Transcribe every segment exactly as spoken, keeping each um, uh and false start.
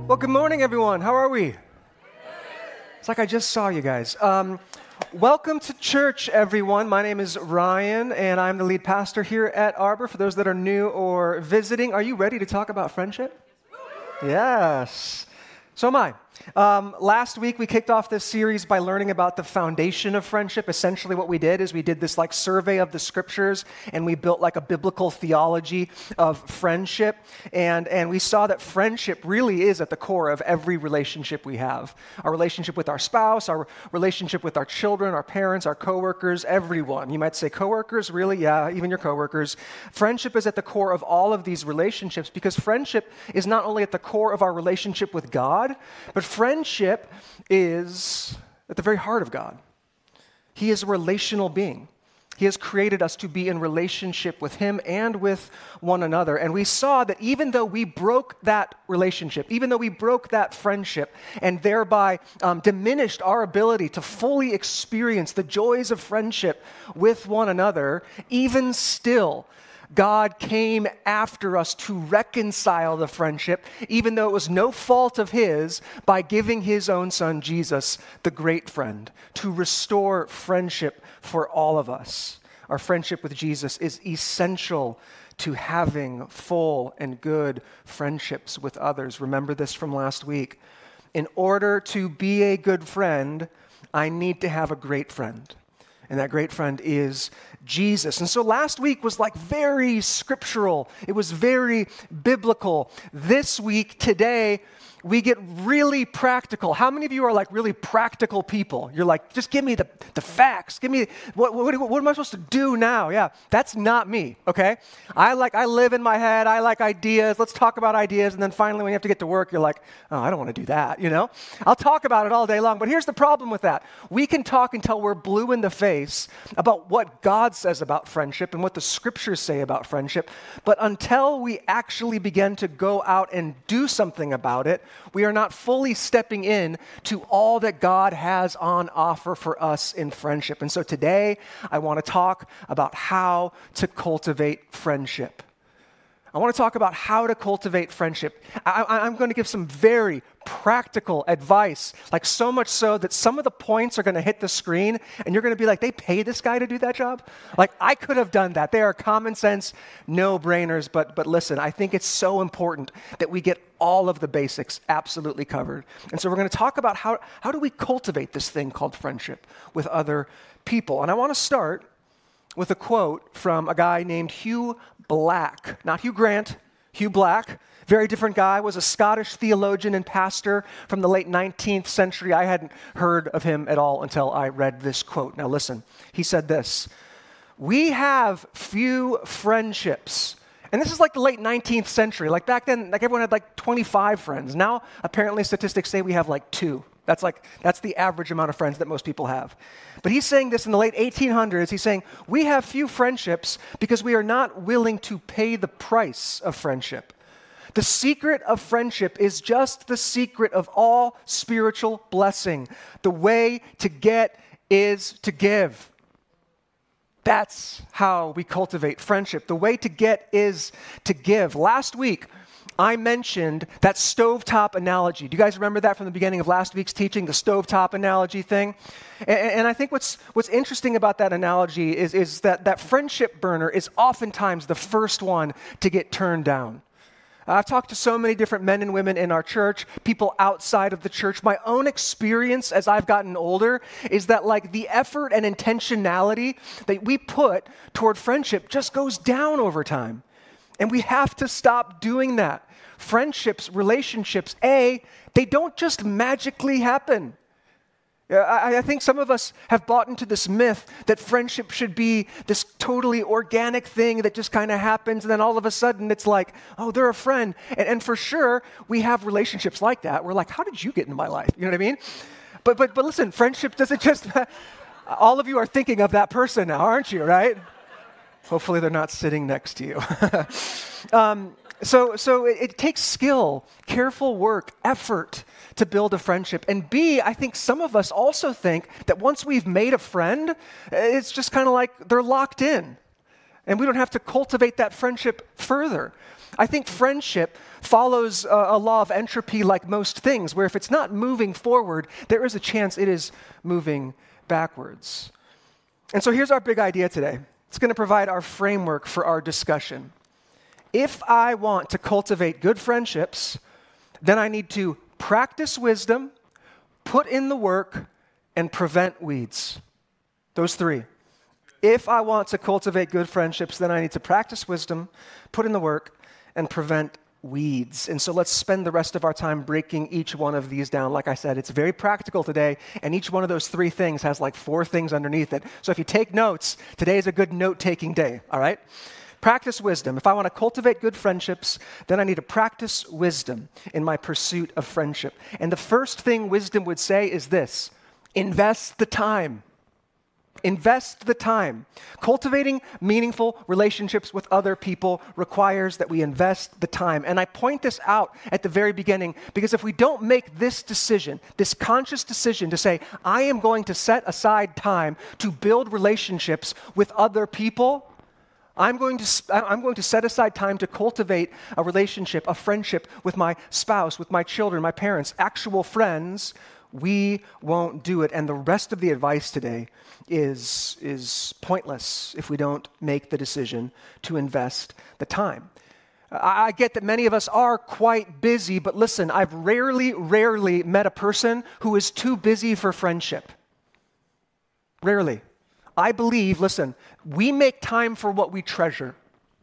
Well, good morning, everyone. How are we? It's like I just saw you guys. Um, welcome to church, everyone. My name is Ryan, and I'm the lead pastor here at Arbor. For those that are new or visiting, are you ready to talk about friendship? Yes. So am I. Um, last week, we kicked off this series by learning about the foundation of friendship. Essentially, what we did is we did this like survey of the scriptures, and we built like a biblical theology of friendship. And, and we saw that friendship really is at the core of every relationship we have. Our relationship with our spouse, our relationship with our children, our parents, our coworkers, everyone. You might say coworkers, really? Yeah, even your coworkers. Friendship is at the core of all of these relationships because friendship is not only at the core of our relationship with God, but friendship is at the very heart of God. He is a relational being. He has created us to be in relationship with Him and with one another. And we saw that even though we broke that relationship, even though we broke that friendship, and thereby um, diminished our ability to fully experience the joys of friendship with one another, even still, God came after us to reconcile the friendship, even though it was no fault of His, by giving His own Son, Jesus, the great friend, to restore friendship for all of us. Our friendship with Jesus is essential to having full and good friendships with others. Remember this from last week. In order to be a good friend, I need to have a great friend. And that great friend is Jesus. And so last week was like very scriptural. It was very biblical. This week, today, we get really practical. How many of you are like really practical people? You're like, just give me the, the facts. Give me, what, what, what am I supposed to do now? Yeah, that's not me, okay? I like, I live in my head. I like ideas. Let's talk about ideas. And then finally, when you have to get to work, you're like, oh, I don't want to do that, you know? I'll talk about it all day long. But here's the problem with that. We can talk until we're blue in the face about what God says about friendship and what the scriptures say about friendship. But until we actually begin to go out and do something about it, we are not fully stepping in to all that God has on offer for us in friendship. And so today, I want to talk about how to cultivate friendship. I want to talk about how to cultivate friendship. I, I'm going to give some very practical advice, like so much so that some of the points are going to hit the screen, and you're going to be like, they pay this guy to do that job? Like, I could have done that. They are common sense, no-brainers, but, but listen, I think it's so important that we get all of the basics absolutely covered. And so we're going to talk about how, how do we cultivate this thing called friendship with other people. And I want to start with a quote from a guy named Hugh Black. Not Hugh Grant, Hugh Black. Very different guy, was a Scottish theologian and pastor from the late nineteenth century. I hadn't heard of him at all until I read this quote. Now listen, he said this: "We have few friendships." And this is like the late nineteenth century. Like back then, like everyone had like twenty-five friends. Now, apparently statistics say we have like two. That's like, that's the average amount of friends that most people have. But he's saying this in the late eighteen hundreds. He's saying, we have few friendships because we are not willing to pay the price of friendship. The secret of friendship is just the secret of all spiritual blessing. The way to get is to give. That's how we cultivate friendship. The way to get is to give. Last week, I mentioned that stovetop analogy. Do you guys remember that from the beginning of last week's teaching, the stovetop analogy thing? And, and I think what's what's interesting about that analogy is, is that that friendship burner is oftentimes the first one to get turned down. I've talked to so many different men and women in our church, people outside of the church. My own experience as I've gotten older is that like the effort and intentionality that we put toward friendship just goes down over time. And we have to stop doing that. Friendships, relationships, A, they don't just magically happen. I, I think some of us have bought into this myth that friendship should be this totally organic thing that just kind of happens, and then all of a sudden it's like, oh, they're a friend. And, and for sure, we have relationships like that. We're like, how did you get into my life? You know what I mean? But but but listen, friendship doesn't just, all of you are thinking of that person now, aren't you, right? Hopefully they're not sitting next to you. um, so so it, it takes skill, careful work, effort to build a friendship. And B, I think some of us also think that once we've made a friend, it's just kind of like they're locked in. And we don't have to cultivate that friendship further. I think friendship follows a, a law of entropy like most things, where if it's not moving forward, there is a chance it is moving backwards. And so here's our big idea today. It's going to provide our framework for our discussion. If I want to cultivate good friendships, then I need to practice wisdom, put in the work, and prevent weeds. Those three. If I want to cultivate good friendships, then I need to practice wisdom, put in the work, and prevent weeds. And so let's spend the rest of our time breaking each one of these down. Like I said, it's very practical today, and each one of those three things has like four things underneath it. So if you take notes, today is a good note-taking day, all right? Practice wisdom. If I want to cultivate good friendships, then I need to practice wisdom in my pursuit of friendship. And the first thing wisdom would say is this: invest the time. Invest the time. Cultivating meaningful relationships with other people requires that we invest the time. And I point this out at the very beginning because if we don't make this decision, this conscious decision to say, I am going to set aside time to build relationships with other people, I'm going to I'm going to set aside time to cultivate a relationship, a friendship with my spouse, with my children, my parents, actual friends, we won't do it. And the rest of the advice today is, is pointless if we don't make the decision to invest the time. I, I get that many of us are quite busy, but listen, I've rarely, rarely met a person who is too busy for friendship. Rarely. I believe, listen, we make time for what we treasure.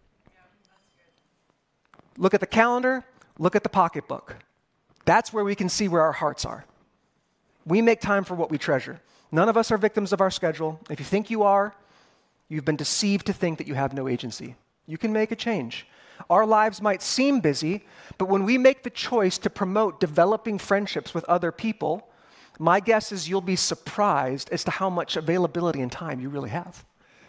Look at the calendar, look at the pocketbook. That's where we can see where our hearts are. We make time for what we treasure. None of us are victims of our schedule. If you think you are, you've been deceived to think that you have no agency. You can make a change. Our lives might seem busy, but when we make the choice to promote developing friendships with other people, my guess is you'll be surprised as to how much availability and time you really have.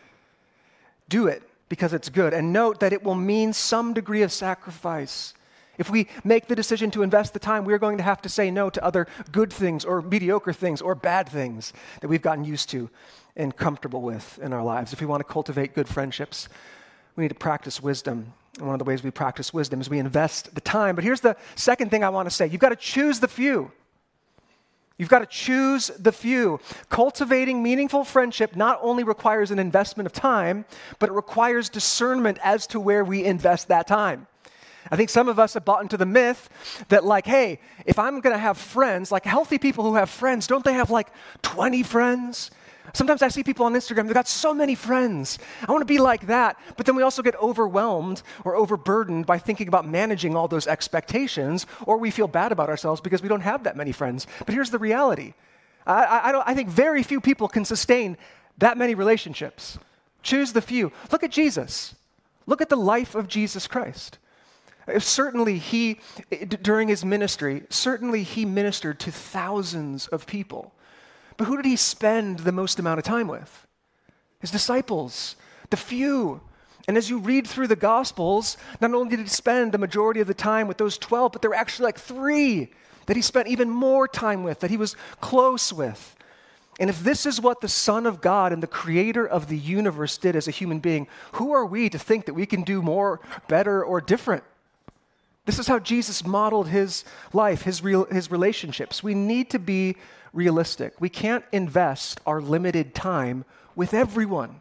Do it because it's good. And note that it will mean some degree of sacrifice. If we make the decision to invest the time, we're going to have to say no to other good things or mediocre things or bad things that we've gotten used to and comfortable with in our lives. If we want to cultivate good friendships, we need to practice wisdom. And one of the ways we practice wisdom is we invest the time. But here's the second thing I want to say. You've got to choose the few. You've got to choose the few. Cultivating meaningful friendship not only requires an investment of time, but it requires discernment as to where we invest that time. I think some of us have bought into the myth that like, hey, if I'm going to have friends, like healthy people who have friends, don't they have like twenty friends? Sometimes I see people on Instagram, they've got so many friends. I want to be like that. But then we also get overwhelmed or overburdened by thinking about managing all those expectations, or we feel bad about ourselves because we don't have that many friends. But here's the reality. I, I, I, don't, I think very few people can sustain that many relationships. Choose the few. Look at Jesus. Look at the life of Jesus Christ. Certainly he, during his ministry, certainly he ministered to thousands of people. But who did he spend the most amount of time with? His disciples, the few. And as you read through the Gospels, not only did he spend the majority of the time with those twelve, but there were actually like three that he spent even more time with, that he was close with. And if this is what the Son of God and the creator of the universe did as a human being, who are we to think that we can do more, better, or different? This is how Jesus modeled his life, his real, his relationships. We need to be realistic. We can't invest our limited time with everyone.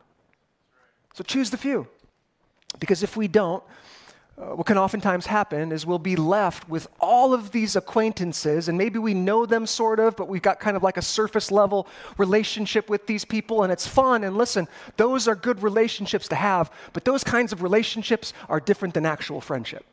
So choose the few. Because if we don't, uh, what can oftentimes happen is we'll be left with all of these acquaintances, and maybe we know them sort of, but we've got kind of like a surface level relationship with these people, and it's fun. And listen, those are good relationships to have, but those kinds of relationships are different than actual friendship.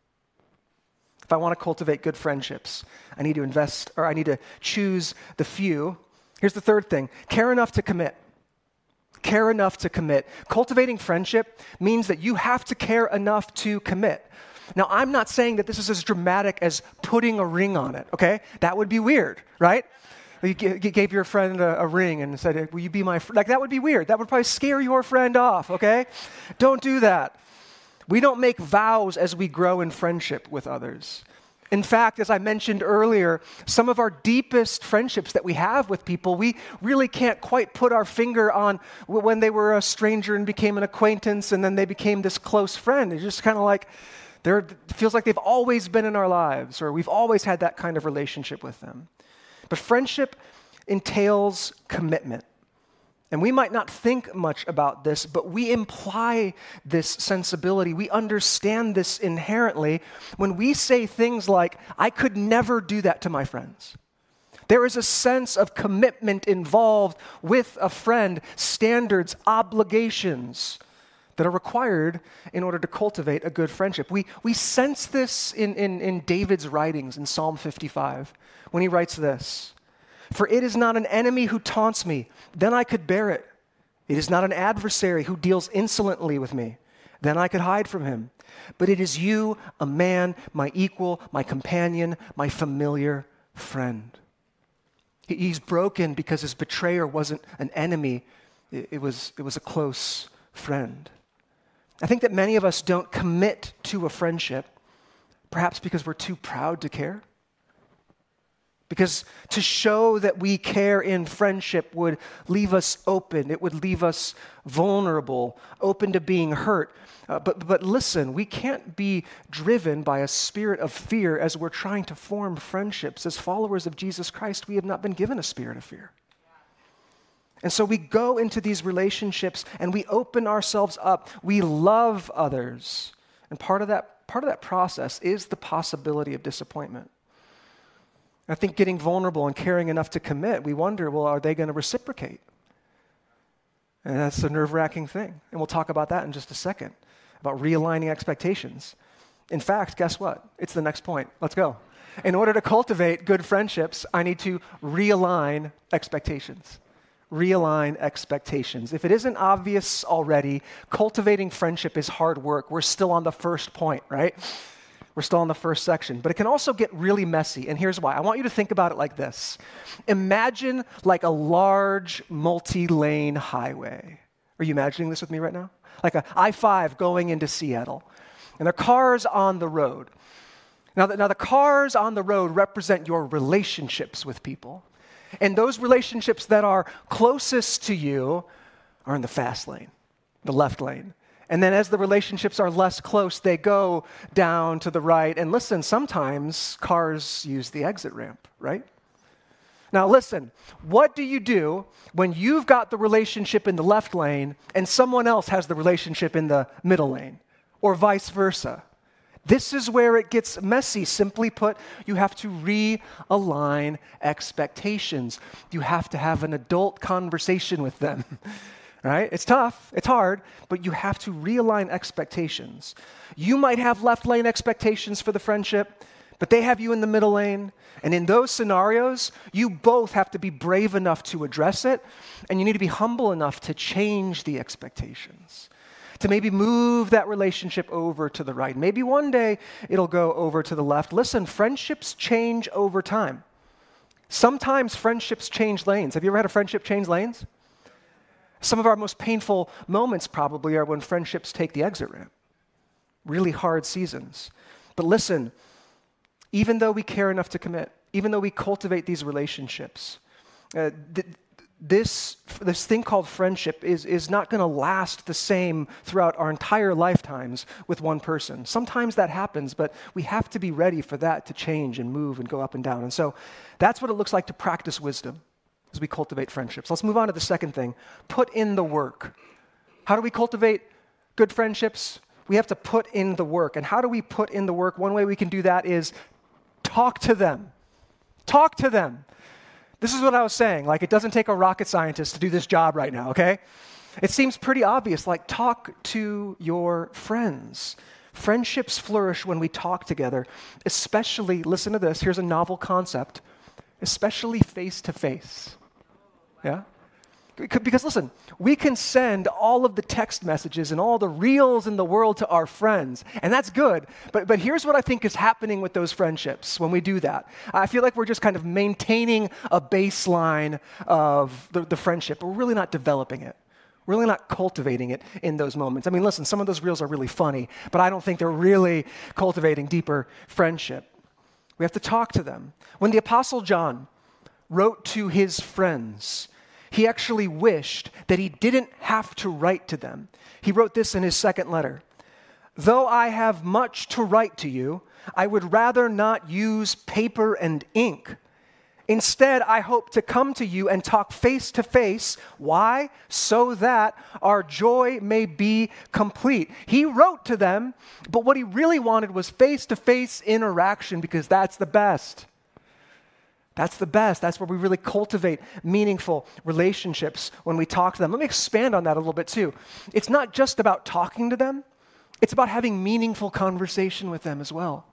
If I want to cultivate good friendships, I need to invest, or I need to choose the few. Here's the third thing. Care enough to commit. Care enough to commit. Cultivating friendship means that you have to care enough to commit. Now, I'm not saying that this is as dramatic as putting a ring on it, okay? That would be weird, right? You gave your friend a, a ring and said, will you be my friend? Like, that would be weird. That would probably scare your friend off, okay? Don't do that. We don't make vows as we grow in friendship with others. In fact, as I mentioned earlier, some of our deepest friendships that we have with people, we really can't quite put our finger on when they were a stranger and became an acquaintance and then they became this close friend. It's just kind of like, They're, it feels like they've always been in our lives, or we've always had that kind of relationship with them. But friendship entails commitment. And we might not think much about this, but we imply this sensibility. We understand this inherently when we say things like, I could never do that to my friends. There is a sense of commitment involved with a friend, standards, obligations that are required in order to cultivate a good friendship. We, we sense this in, in, in David's writings in Psalm fifty-five when he writes this. For it is not an enemy who taunts me, then I could bear it. It is not an adversary who deals insolently with me, then I could hide from him. But it is you, a man, my equal, my companion, my familiar friend. He's broken because his betrayer wasn't an enemy, it was, it was a close friend. I think that many of us don't commit to a friendship, perhaps because we're too proud to care. Because to show that we care in friendship would leave us open. It would leave us vulnerable, open to being hurt. Uh, but, but listen, we can't be driven by a spirit of fear as we're trying to form friendships. As followers of Jesus Christ, we have not been given a spirit of fear. And so we go into these relationships and we open ourselves up. We love others. And part of that, part of that process is the possibility of disappointment. I think getting vulnerable and caring enough to commit, we wonder, well, are they going to reciprocate? And that's a nerve-wracking thing. And we'll talk about that in just a second, about realigning expectations. In fact, guess what? It's the next point. Let's go. In order to cultivate good friendships, I need to realign expectations. Realign expectations. If it isn't obvious already, cultivating friendship is hard work. We're still on the first point, right? We're still in the first section, but it can also get really messy, and here's why. I want you to think about it like this. Imagine like a large multi-lane highway. Are you imagining this with me right now? Like a I five going into Seattle, and there are cars on the road. Now the, now the cars on the road represent your relationships with people, and those relationships that are closest to you are in the fast lane, the left lane. And then as the relationships are less close, they go down to the right. And listen, sometimes cars use the exit ramp, right? Now listen, what do you do when you've got the relationship in the left lane and someone else has the relationship in the middle lane, or vice versa? This is where it gets messy. Simply put, you have to realign expectations. You have to have an adult conversation with them. Right? It's tough, it's hard, but you have to realign expectations. You might have left lane expectations for the friendship, but they have you in the middle lane. And in those scenarios, you both have to be brave enough to address it, and you need to be humble enough to change the expectations, to maybe move that relationship over to the right. Maybe one day it'll go over to the left. Listen, friendships change over time. Sometimes friendships change lanes. Have you ever had a friendship change lanes? Some of our most painful moments probably are when friendships take the exit ramp. Really hard seasons. But listen, even though we care enough to commit, even though we cultivate these relationships, uh, th- this, this thing called friendship is, is not going to last the same throughout our entire lifetimes with one person. Sometimes that happens, but we have to be ready for that to change and move and go up and down. And so that's what it looks like to practice wisdom as we cultivate friendships. Let's move on to the second thing. Put in the work. How do we cultivate good friendships? We have to put in the work. And how do we put in the work? One way we can do that is talk to them. Talk to them. This is what I was saying. Like, it doesn't take a rocket scientist to do this job right now, okay? It seems pretty obvious. Like, talk to your friends. Friendships flourish when we talk together, especially, listen to this, here's a novel concept, especially face-to-face. Yeah? Because listen, we can send all of the text messages and all the reels in the world to our friends, and that's good. But, but here's what I think is happening with those friendships when we do that. I feel like we're just kind of maintaining a baseline of the, the friendship, but we're really not developing it. We're really not cultivating it in those moments. I mean, listen, some of those reels are really funny, but I don't think they're really cultivating deeper friendship. We have to talk to them. When the Apostle John wrote to his friends, he actually wished that he didn't have to write to them. He wrote this in his second letter. though I have much to write to you, I would rather not use paper and ink. Instead, I hope to come to you and talk face to face. Why? So that our joy may be complete. He wrote to them, but what he really wanted was face-to-face interaction because that's the best. That's the best. That's where we really cultivate meaningful relationships when we talk to them. Let me expand on that a little bit too. It's not just about talking to them. It's about having meaningful conversation with them as well.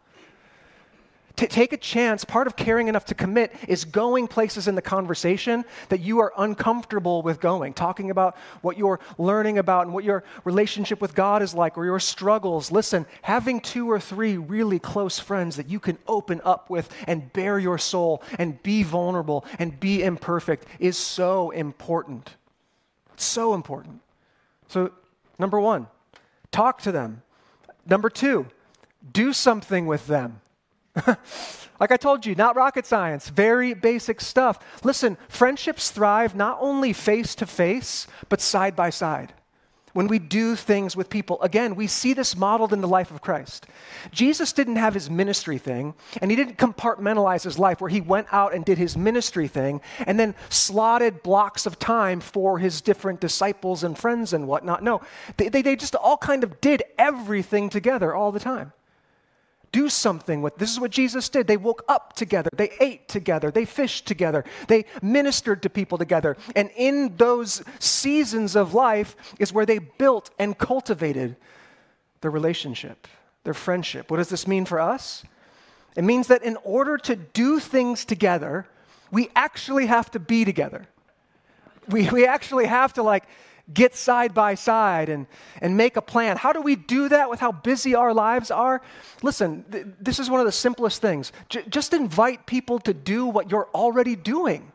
T- take a chance. Part of caring enough to commit is going places in the conversation that you are uncomfortable with going, talking about what you're learning about and what your relationship with God is like or your struggles. Listen, having two or three really close friends that you can open up with and bare your soul and be vulnerable and be imperfect is so important. It's so important. So, number one, talk to them. Number two, do something with them. Like I told you, not rocket science, very basic stuff. Listen, friendships thrive not only face to face, but side by side. When we do things with people, again, we see this modeled in the life of Christ. Jesus didn't have his ministry thing, and he didn't compartmentalize his life where he went out and did his ministry thing and then slotted blocks of time for his different disciples and friends and whatnot. No, they, they, they just all kind of did everything together all the time. Do something with, this is what Jesus did. They woke up together. They ate together. They fished together. They ministered to people together. And in those seasons of life is where they built and cultivated their relationship, their friendship. What does this mean for us? It means that in order to do things together, we actually have to be together. We, we actually have to like get side by side and, and make a plan. How do we do that with how busy our lives are? Listen, th- this is one of the simplest things. J- just invite people to do what you're already doing.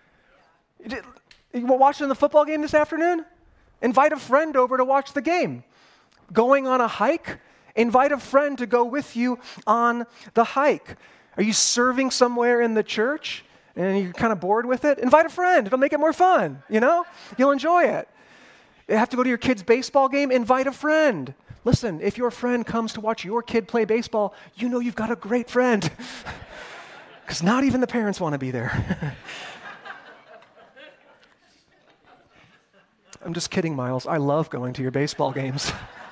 You were watching the football game this afternoon? Invite a friend over to watch the game. Going on a hike? Invite a friend to go with you on the hike. Are you serving somewhere in the church and you're kind of bored with it? Invite a friend. It'll make it more fun, you know? You'll enjoy it. You have to go to your kid's baseball game? Invite a friend. Listen, if your friend comes to watch your kid play baseball, you know you've got a great friend. Because not even the parents want to be there. I'm just kidding, Miles. I love going to your baseball games.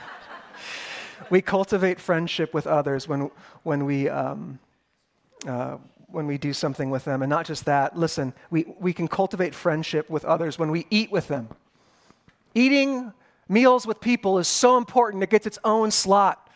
We cultivate friendship with others when, when, we, um, uh, when we do something with them. And not just that, listen, we, we can cultivate friendship with others when we eat with them. Eating meals with people is so important, it gets its own slot.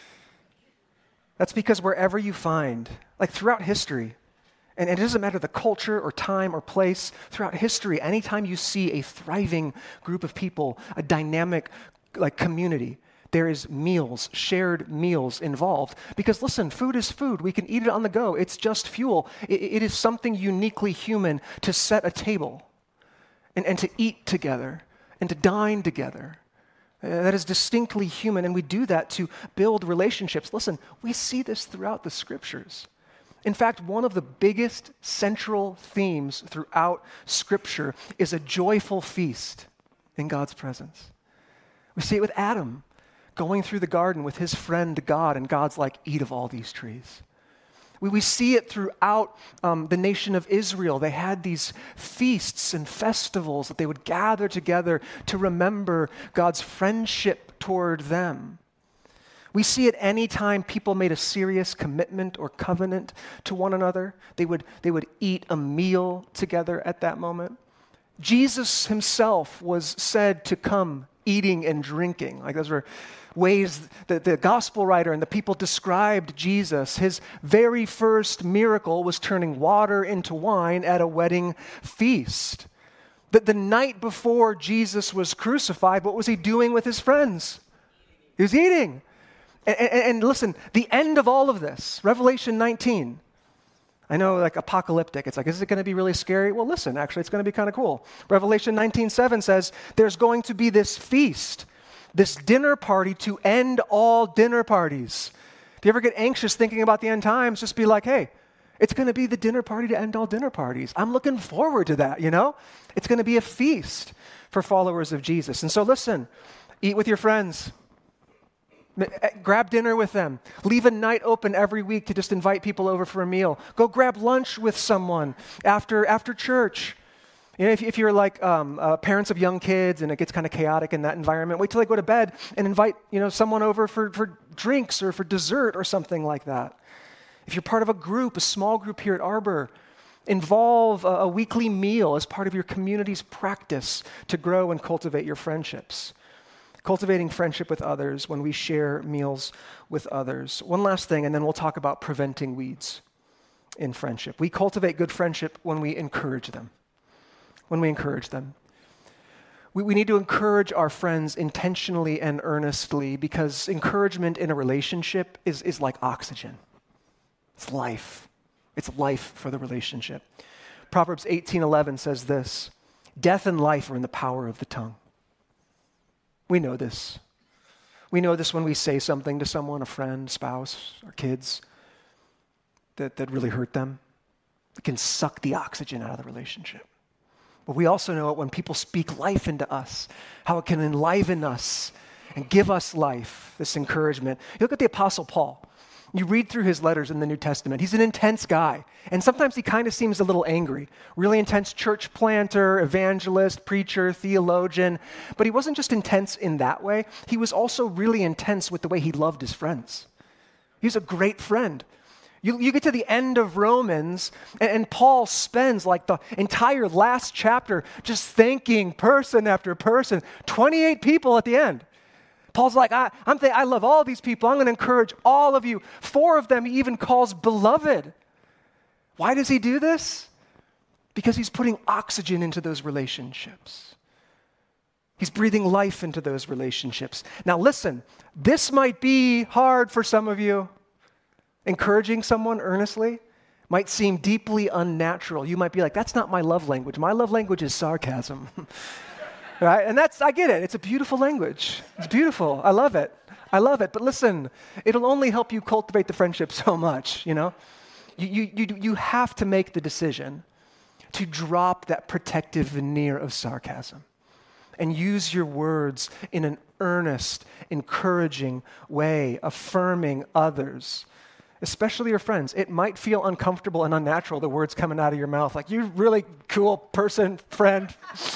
That's because wherever you find, like throughout history, and it doesn't matter the culture or time or place, throughout history, anytime you see a thriving group of people, a dynamic like community, there is meals, shared meals involved. Because listen, food is food. We can eat it on the go. It's just fuel. It, it is something uniquely human to set a table and, and to eat together. And to dine together. Uh, that is distinctly human, and we do that to build relationships. Listen, we see this throughout the scriptures. In fact, one of the biggest central themes throughout Scripture is a joyful feast in God's presence. We see it with Adam going through the garden with his friend God, and God's like, eat of all these trees. We, we see it throughout um, the nation of Israel. They had these feasts and festivals that they would gather together to remember God's friendship toward them. We see it any time people made a serious commitment or covenant to one another. They would, they would eat a meal together at that moment. Jesus himself was said to come eating and drinking. Like those were ways that the gospel writer and the people described Jesus. His very first miracle was turning water into wine at a wedding feast. That the night before Jesus was crucified, what was he doing with his friends? He was eating. And, and, and listen, the end of all of this, Revelation nineteen, I know, like apocalyptic. It's like, is it going to be really scary? Well, listen, actually, it's going to be kind of cool. Revelation nineteen seven says, there's going to be this feast, this dinner party to end all dinner parties. If you ever get anxious thinking about the end times, just be like, hey, it's going to be the dinner party to end all dinner parties. I'm looking forward to that, you know? It's going to be a feast for followers of Jesus. And so listen, eat with your friends. Grab dinner with them. Leave a night open every week to just invite people over for a meal. Go grab lunch with someone after after church. You know, if, if you're like um, uh, parents of young kids and it gets kind of chaotic in that environment, wait till they go to bed and invite you know someone over for, for drinks or for dessert or something like that. If you're part of a group, a small group here at Arbor, involve a, a weekly meal as part of your community's practice to grow and cultivate your friendships. Cultivating friendship with others when we share meals with others. One last thing, and then we'll talk about preventing weeds in friendship. We cultivate good friendship when we encourage them. When we encourage them. We, we need to encourage our friends intentionally and earnestly because encouragement in a relationship is, is like oxygen. It's life. It's life for the relationship. Proverbs eighteen eleven says this, death and life are in the power of the tongue. We know this. We know this when we say something to someone, a friend, spouse, or kids, that, that really hurt them. It can suck the oxygen out of the relationship. But we also know it when people speak life into us, how it can enliven us and give us life, this encouragement. You look at the Apostle Paul. You read through his letters in the New Testament. He's an intense guy. And sometimes he kind of seems a little angry. Really intense church planter, evangelist, preacher, theologian. But he wasn't just intense in that way. He was also really intense with the way he loved his friends. He was a great friend. You, you get to the end of Romans, and, and Paul spends like the entire last chapter just thanking person after person. twenty-eight people at the end. Paul's like, I, I'm th- I love all these people. I'm going to encourage all of you. Four of them he even calls beloved. Why does he do this? Because he's putting oxygen into those relationships. He's breathing life into those relationships. Now listen, this might be hard for some of you. Encouraging someone earnestly might seem deeply unnatural. You might be like, that's not my love language. My love language is sarcasm. Right? And that's, I get it. It's a beautiful language. It's beautiful. I love it. I love it. But listen, it'll only help you cultivate the friendship so much, you know? You, you, you, you have to make the decision to drop that protective veneer of sarcasm and use your words in an earnest, encouraging way, affirming others, especially your friends. It might feel uncomfortable and unnatural, the words coming out of your mouth, like, you're really cool person, friend.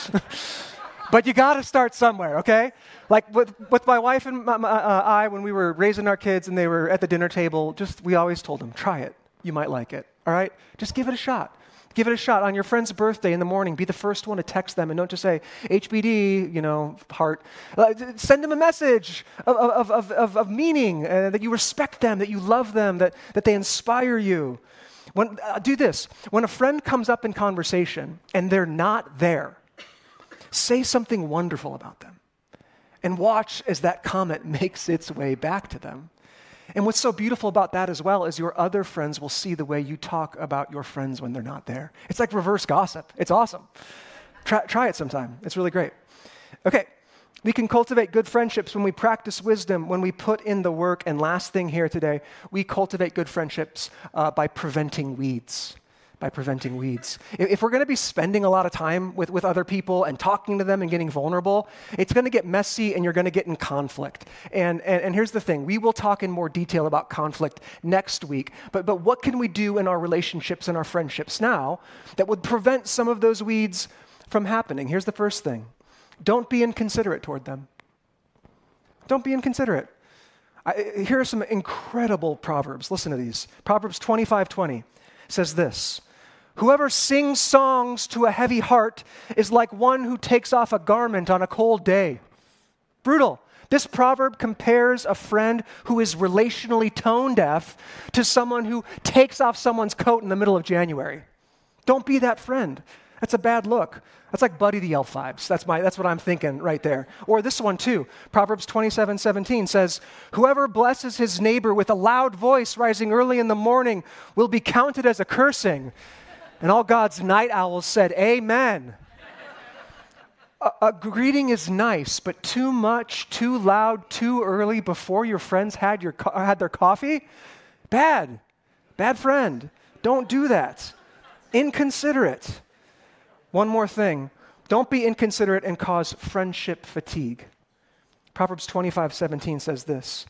But you got to start somewhere, okay? Like with, with my wife and my, my, uh, I, when we were raising our kids and they were at the dinner table, just we always told them, try it. You might like it, all right? Just give it a shot. Give it a shot. On your friend's birthday in the morning, be the first one to text them and don't just say, H B D, you know, heart. Uh, send them a message of, of, of, of, of meaning, uh, that you respect them, that you love them, that, that they inspire you. When, uh, do this. When a friend comes up in conversation and they're not there, say something wonderful about them and watch as that comment makes its way back to them. And what's so beautiful about that as well is your other friends will see the way you talk about your friends when they're not there. It's like reverse gossip. It's awesome. Try, try it sometime. It's really great. Okay, we can cultivate good friendships when we practice wisdom, when we put in the work. And last thing here today, we cultivate good friendships uh, by preventing weeds. By preventing weeds. If we're going to be spending a lot of time with, with other people and talking to them and getting vulnerable, it's going to get messy and you're going to get in conflict. And, and, and here's the thing. We will talk in more detail about conflict next week. But, but what can we do in our relationships and our friendships now that would prevent some of those weeds from happening? Here's the first thing. Don't be inconsiderate toward them. Don't be inconsiderate. I, here are some incredible proverbs. Listen to these. Proverbs twenty-five twenty says this. Whoever sings songs to a heavy heart is like one who takes off a garment on a cold day. Brutal. This proverb compares a friend who is relationally tone deaf to someone who takes off someone's coat in the middle of January. Don't be that friend. That's a bad look. That's like Buddy the Elf vibes. That's my. That's what I'm thinking right there. Or this one too. Proverbs twenty-seven seventeen says, whoever blesses his neighbor with a loud voice rising early in the morning will be counted as a cursing. And all God's night owls said, amen. a, a greeting is nice, but too much, too loud, too early before your friends had, your, had their coffee? Bad. Bad friend. Don't do that. Inconsiderate. One more thing. Don't be inconsiderate and cause friendship fatigue. Proverbs twenty-five seventeen says this.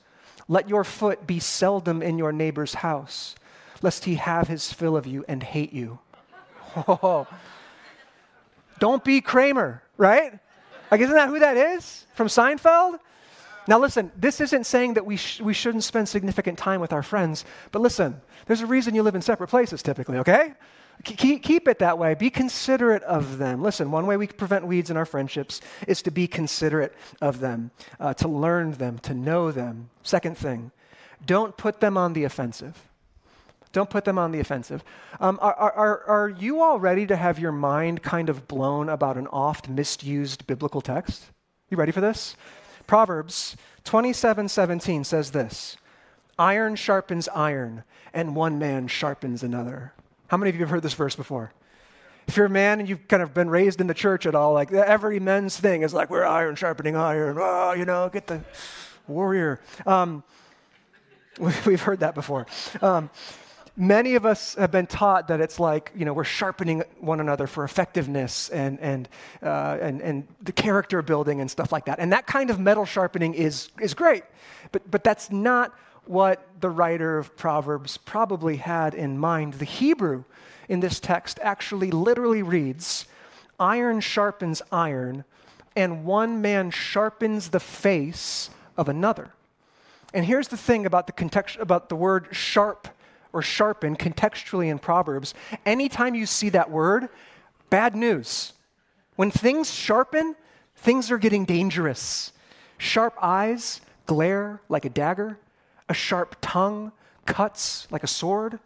Let your foot be seldom in your neighbor's house, lest he have his fill of you and hate you. Oh. Don't be Kramer, right? Like, isn't that who that is from Seinfeld? Now listen, this isn't saying that we sh- we shouldn't spend significant time with our friends, but listen, there's a reason you live in separate places typically, okay? Keep, keep it that way. Be considerate of them. Listen, one way we prevent weeds in our friendships is to be considerate of them, uh, to learn them, to know them. Second thing, don't put them on the offensive. Don't put them on the offensive. Um, are, are, are you all ready to have your mind kind of blown about an oft misused biblical text? You ready for this? Proverbs twenty-seven seventeen says this, iron sharpens iron, and one man sharpens another. How many of you have heard this verse before? If you're a man and you've kind of been raised in the church at all, like every men's thing is like, we're iron sharpening iron. Oh, you know, get the warrior. Um, we've heard that before. Um, many of us have been taught that it's like, you know, we're sharpening one another for effectiveness and and uh, and and the character building and stuff like that. And that kind of metal sharpening is is great, but but that's not what the writer of Proverbs probably had in mind. The Hebrew in this text actually literally reads, iron sharpens iron, and one man sharpens the face of another. And here's the thing about the context, about the word sharp or sharpen contextually in Proverbs. Anytime you see that word, bad news. When things sharpen, things are getting dangerous. Sharp eyes glare like a dagger. A sharp tongue cuts like a sword.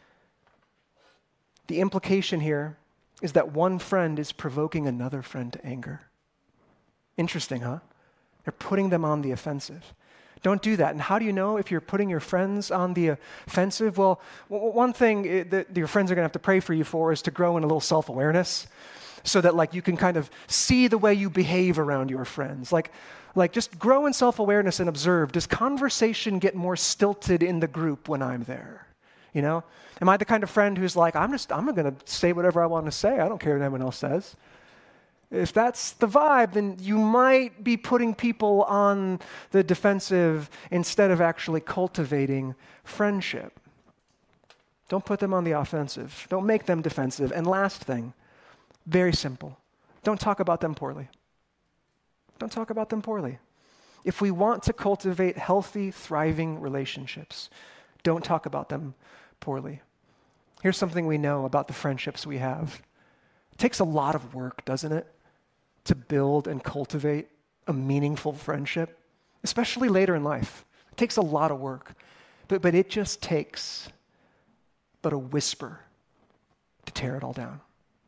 The implication here is that one friend is provoking another friend to anger. Interesting, huh? They're putting them on the offensive. Don't do that. And how do you know if you're putting your friends on the offensive? Well, w- one thing that your friends are going to have to pray for you for is to grow in a little self-awareness so that like you can kind of see the way you behave around your friends. Like, like just grow in self-awareness and observe. Does conversation get more stilted in the group when I'm there? You know? Am I the kind of friend who's like, I'm just, I'm going to say whatever I want to say. I don't care what anyone else says. If that's the vibe, then you might be putting people on the defensive instead of actually cultivating friendship. Don't put them on the offensive. Don't make them defensive. And last thing, very simple. Don't talk about them poorly. Don't talk about them poorly. If we want to cultivate healthy, thriving relationships, don't talk about them poorly. Here's something we know about the friendships we have. It takes a lot of work, doesn't it, to build and cultivate a meaningful friendship, especially later in life. It takes a lot of work, but, but it just takes but a whisper to tear it all down.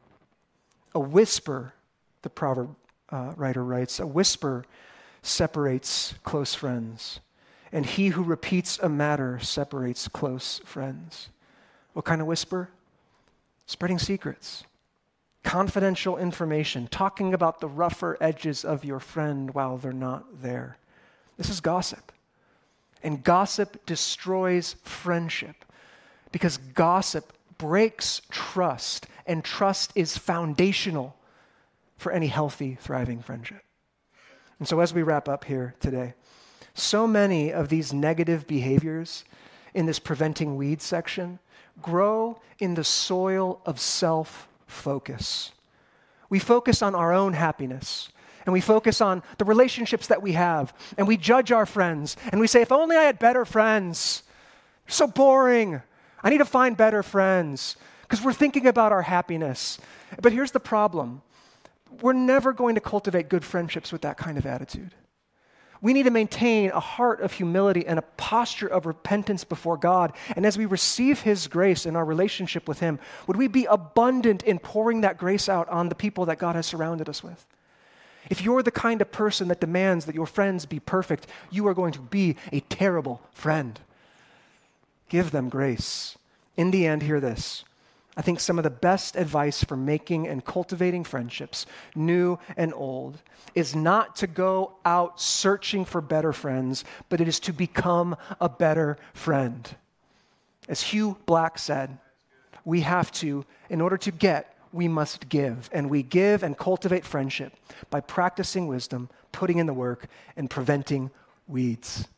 A whisper, the proverb uh, writer writes, a whisper separates close friends, and he who repeats a matter separates close friends. What kind of whisper? Spreading secrets. Confidential information, talking about the rougher edges of your friend while they're not there. This is gossip. And gossip destroys friendship because gossip breaks trust, and trust is foundational for any healthy, thriving friendship. And so as we wrap up here today, so many of these negative behaviors in this preventing weeds section grow in the soil of self-focus. We focus on our own happiness, and we focus on the relationships that we have, and we judge our friends, and we say, if only I had better friends. They're so boring. I need to find better friends, because we're thinking about our happiness. But here's the problem. We're never going to cultivate good friendships with that kind of attitude. We need to maintain a heart of humility and a posture of repentance before God. And as we receive His grace in our relationship with Him, would we be abundant in pouring that grace out on the people that God has surrounded us with? If you're the kind of person that demands that your friends be perfect, you are going to be a terrible friend. Give them grace. In the end, hear this. I think some of the best advice for making and cultivating friendships, new and old, is not to go out searching for better friends, but it is to become a better friend. As Hugh Black said, we have to, in order to get, we must give. And we give and cultivate friendship by practicing wisdom, putting in the work, and preventing weeds.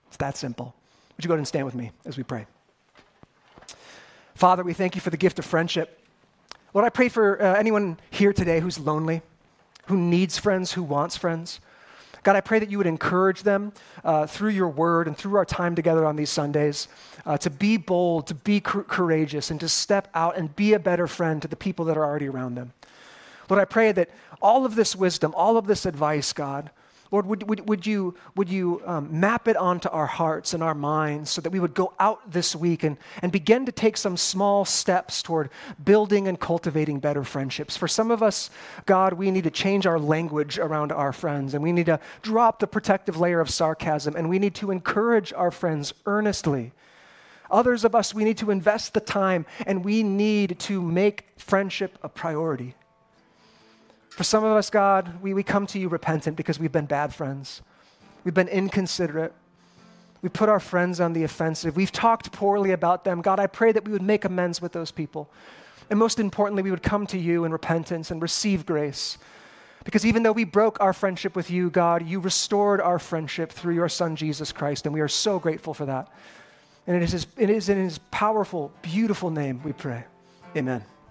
It's that simple. Would you go ahead and stand with me as we pray? Father, we thank you for the gift of friendship. Lord, I pray for uh, anyone here today who's lonely, who needs friends, who wants friends. God, I pray that you would encourage them uh, through your word and through our time together on these Sundays uh, to be bold, to be cor- courageous, and to step out and be a better friend to the people that are already around them. Lord, I pray that all of this wisdom, all of this advice, God, Lord, would, would, would you, would you um, map it onto our hearts and our minds so that we would go out this week and, and begin to take some small steps toward building and cultivating better friendships. For some of us, God, we need to change our language around our friends, and we need to drop the protective layer of sarcasm, and we need to encourage our friends earnestly. Others of us, we need to invest the time, and we need to make friendship a priority. For some of us, God, we, we come to you repentant because we've been bad friends. We've been inconsiderate. We put our friends on the offensive. We've talked poorly about them. God, I pray that we would make amends with those people. And most importantly, we would come to you in repentance and receive grace. Because even though we broke our friendship with you, God, you restored our friendship through your Son, Jesus Christ, and we are so grateful for that. And it is, his, it is in his powerful, beautiful name we pray. Amen.